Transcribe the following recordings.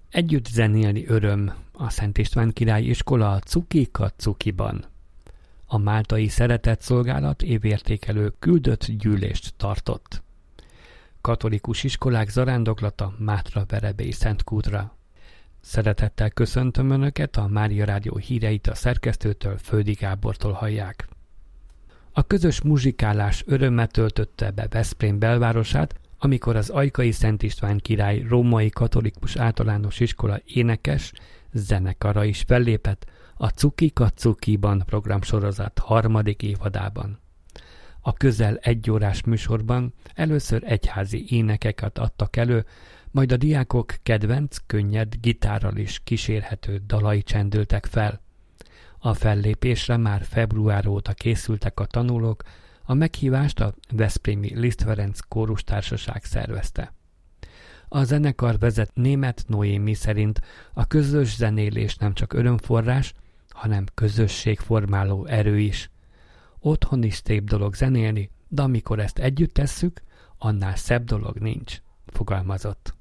Együtt zenélni öröm, a Szent István Király Iskola a Cukika Cukiban. A Máltai Szeretetszolgálat évértékelő küldött gyűlést tartott. Katolikus iskolák zarándoklata Mátra-Verebélyi Szentkútra. Szeretettel köszöntöm Önöket, a Mária Rádió híreit a szerkesztőtől, Földi Gábortól hallják. A közös muzsikálás örömmel töltötte be Veszprém belvárosát, amikor az Ajkai Szent István Király Római Katolikus Általános Iskola énekes zenekara is fellépett a Cukika Cukiban programsorozat 3. évadában. A közel 1 órás műsorban először egyházi énekeket adtak elő, majd a diákok kedvenc, könnyed, gitárral is kísérhető dalai csendültek fel. A fellépésre már február óta készültek a tanulók, a meghívást a veszprémi Liszt Ferenc kórustársaság szervezte. A zenekar vezet Németh Noémi szerint a közös zenélés nem csak örömforrás, hanem közösségformáló erő is. Otthon is szép dolog zenélni, de amikor ezt együtt tesszük, annál szebb dolog nincs, fogalmazott.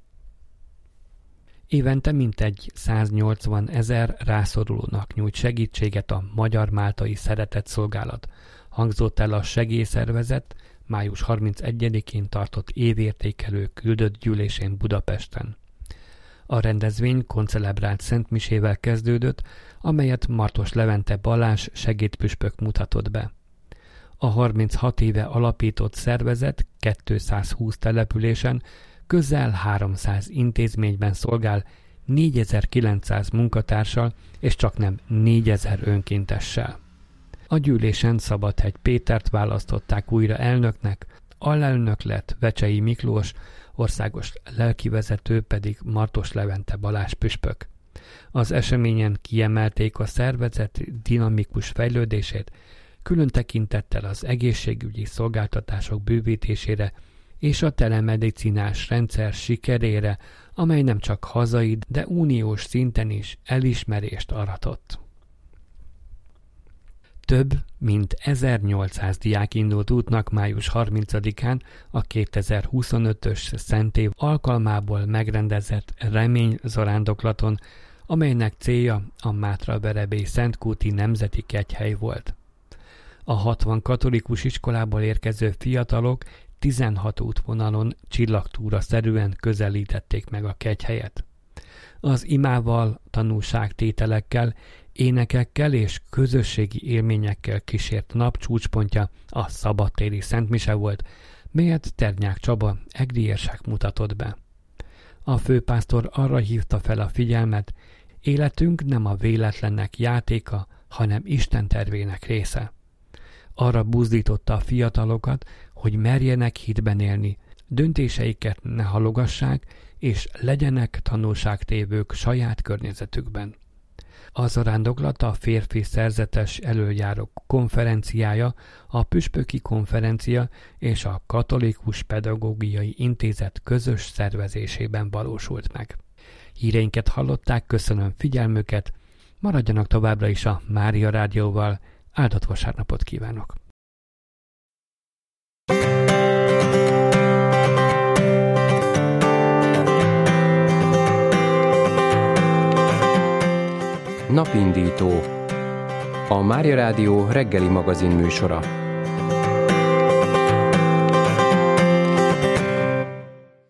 Évente mintegy 180 000 rászorulónak nyújt segítséget a Magyar Máltai Szeretetszolgálat, hangzott el a segélyszervezet május 31-én tartott évértékelő küldött gyűlésén Budapesten. A rendezvény koncelebrált szentmisével kezdődött, amelyet Martos Levente Balázs segédpüspök mutatott be. A 36 éve alapított szervezet 220 településen, közel 300 intézményben szolgál 4900 munkatársal és csaknem 4000 önkéntessel. A gyűlésen Szabadhegy Pétert választották újra elnöknek, alelnök lett Vecsei Miklós, országos lelkivezető pedig Martos Levente Balázs püspök. Az eseményen kiemelték a szervezet dinamikus fejlődését, külön tekintettel az egészségügyi szolgáltatások bővítésére és a telemedicinás rendszer sikerére, amely nem csak hazai, de uniós szinten is elismerést aratott. Több mint 1800 diák indult útnak május 30-án a 2025-ös szentév alkalmából megrendezett reményzarándoklaton, amelynek célja a Mátra-Verebélyi Szentkúti Nemzeti Kegyhely volt. A 60 katolikus iskolából érkező fiatalok 16 útvonalon csillagtúra-szerűen közelítették meg a kegyhelyet. Az imával, tanúságtételekkel, énekekkel és közösségi élményekkel kísért nap csúcspontja a szabadtéri szentmise volt, melyet Ternyák Csaba egri érsek mutatott be. A főpásztor arra hívta fel a figyelmet, életünk nem a véletlenek játéka, hanem Isten tervének része. Arra buzdította a fiatalokat, hogy merjenek hitben élni, döntéseiket ne halogassák, és legyenek tanúságtévők saját környezetükben. A zarándoklat a férfi szerzetes elöljárók konferenciája, a püspöki konferencia és a Katolikus Pedagógiai Intézet közös szervezésében valósult meg. Híreinket hallották, köszönöm figyelmüket, maradjanak továbbra is a Mária Rádióval, áldott vasárnapot kívánok! Napindító. A Mária Rádió reggeli magazin műsora.